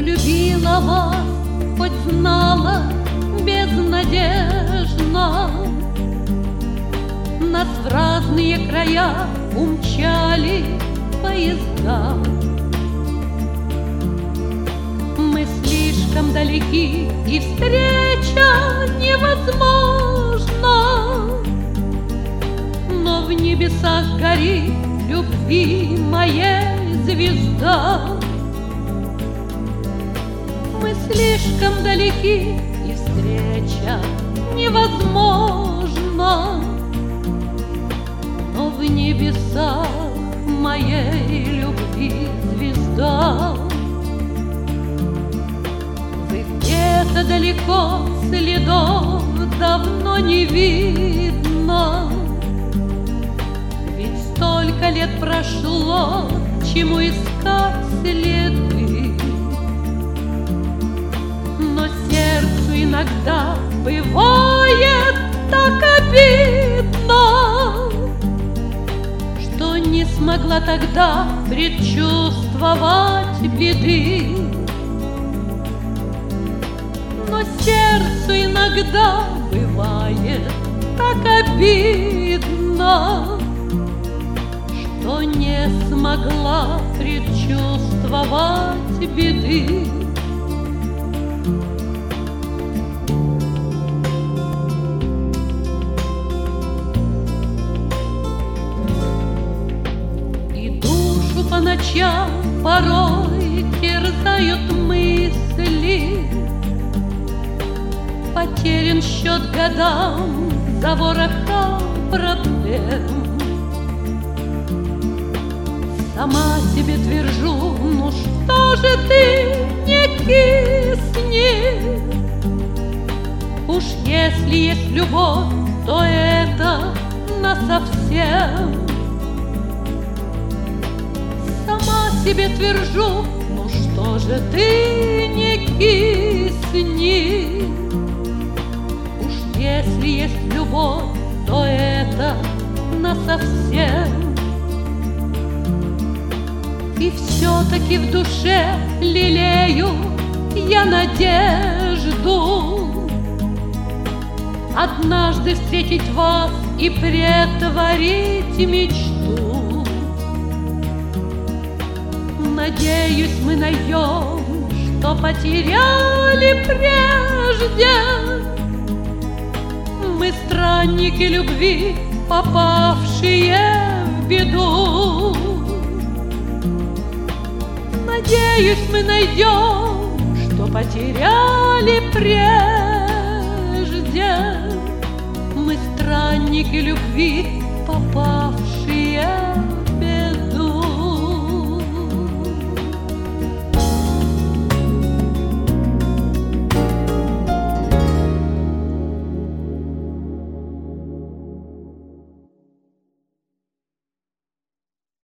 Любила вас, хоть знала безнадежно. Нас в разные края умчали поезда. Мы слишком далеки, и встреча невозможна. Но в небесах горит любви моей звезда. Мы слишком далеки, и встреча невозможна. Но в небесах моей любви звезда. Вы где-то далеко, следов давно не видно. Ведь столько лет прошло, чему искать следы. Но сердцу иногда бывает так обидно, что не смогла тогда предчувствовать беды. Но сердцу иногда бывает так обидно, что не смогла предчувствовать беды. По ночам порой терзают мысли. Потерян счет годам за ворохом проблем. Сама себе твержу, ну что же ты не кисни? Уж если есть любовь, то это насовсем. Себе твержу, ну что же ты не кисни? Уж если есть любовь, то это насовсем. И все-таки в душе лелею я надежду однажды встретить вас и претворить мечту. Надеюсь, мы найдем, что потеряли прежде. Мы странники любви, попавшие в беду. Надеюсь, мы найдем, что потеряли прежде. Мы странники любви, попавшие